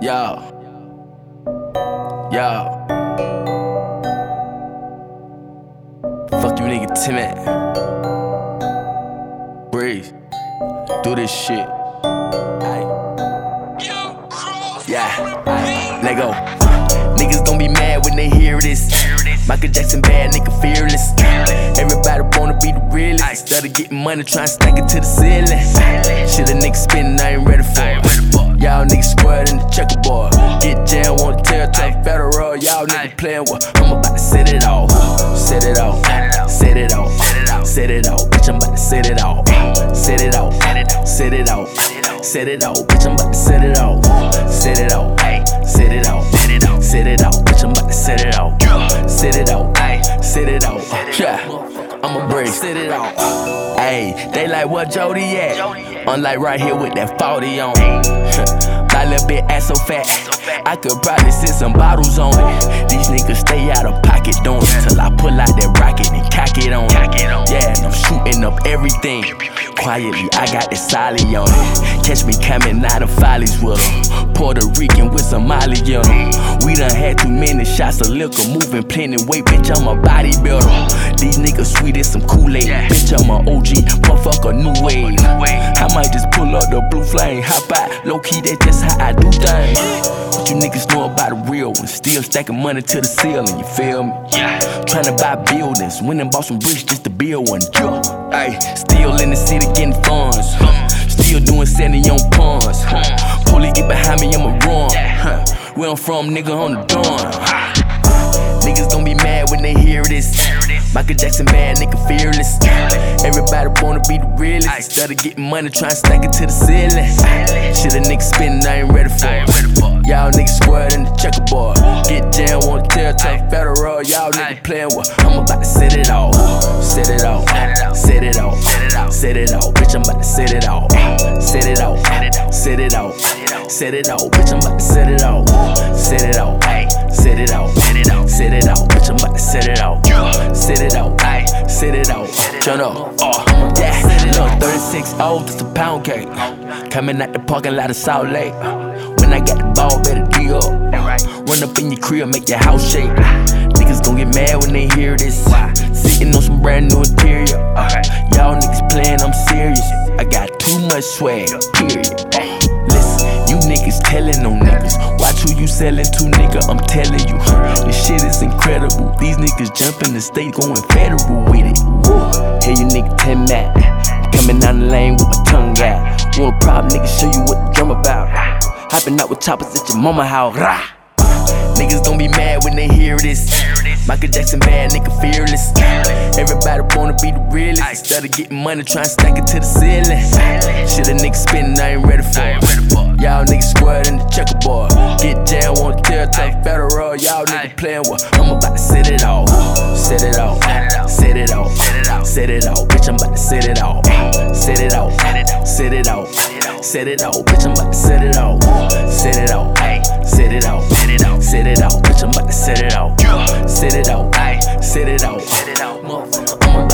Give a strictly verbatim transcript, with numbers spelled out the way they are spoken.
Yo. Yo. Fuck you nigga timid. Breathe. Do this shit. Aye. Yeah. Aye. Let go. Niggas gon' be mad when they hear this. Michael Jackson bad, nigga fearless. Everybody wanna be the realest. Instead of getting money, tryna stack it to the ceiling. Shit a nigga spittin', I ain't ready for it. Y'all niggas squared in the checkerboard. Get jammed, wanna tear to federal. Y'all niggas playin' what? I'm about to set it off. Set it off. Set it off. Set it off. Bitch, I'm about to set it off. Set it off. Set it off. Set it off. Bitch, I'm about to set it off. Set it off. Set it off. Set it off. Bitch, I'm about to set it off. Set it out, ayy, set it out, yeah, I'ma break, set it out, ayy, they like what Jody at, unlike right here with that forty on it, my little bit ass so fat, I could probably sit some bottles on it, these niggas stay out of pocket doing it, till I pull out that rocket and cock it on it, yeah, and I'm shooting up everything, quietly, I got the solid on it, catch me coming out of follies with them, Puerto Rican with some Molly on them, we done had too many shots of liquor, moving plenty weight, bitch, I'm a bodybuilder. These niggas sweet as some Kool-Aid, yeah. Bitch, I'm a O G, motherfucker, new wave. I might just pull up the blue flame, hop out, low-key, that's just how I do things. What you niggas know about the real one, still stacking money to the ceiling, you feel me? Yeah. Tryna buy buildings, went and bought some bricks just to build one. Yeah. Ay, still in the city getting funds, still doing seventy on pawns. Police get behind me, I'ma run. Huh. Where I'm from, nigga, on the dawn. Niggas gon' be mad when they hear this. Michael Jackson bad, nigga fearless. Everybody wanna be the realest. Instead of getting money, tryna stack it to the ceiling. Shit a nigga spittin', I ain't ready for it. Y'all niggas squared in the checkerboard. Get jammed, wanna tear to federal. Y'all niggas playin' what? I'm about to set it off. Set it off. Set it off. Set it off. Bitch, I'm about to set it off. Set it off. Set it off. Set it off. Bitch, I'm about to set it off. Set it off. Set it off. Set it out, bitch, I'm about to set it out. Set it out, ayy, set it out. Turn up, oh, yeah. Look, thirty-six oh, just a pound cake. Coming out the parking lot of Salt Lake. When I got the ball, better D up. Run up in your crib, make your house shake. Niggas gon' get mad when they hear this. Sitting on some brand new interior. Uh, y'all niggas playin', I'm serious. I got too much swag, period. Listen, you niggas tellin' on niggas. Watch who you sellin' to, nigga, I'm tellin' you. This shit is incredible. These niggas jumpin' the state, going federal with it. Woo. Hey, you nigga, ten Mac. I'm coming down the lane with my tongue out. Want a problem, nigga, show you what the drum about. Hopping out with choppers at your mama house. Rah. Niggas gon' be mad when they hear this. Michael Jackson bad, nigga fearless. Everybody wanna be the realest. Instead of getting money, tryna stack it to the ceiling. Shit a nigga spittin', I ain't ready for it. Y'all niggas squared in the checkerboard. Get jammed, wanna tear to federal. Y'all niggas playin' what? I'm about to set it off. Set it off. Set it off. Set it off. Bitch, I'm about to set it off. Set it off. Set it off. Set it off. Bitch, I'm about to set it off. Set it off. Set it off. Set it out, bitch, I'm about to set it out. Set it out, ayy, set it out. Motherfucker, I'm a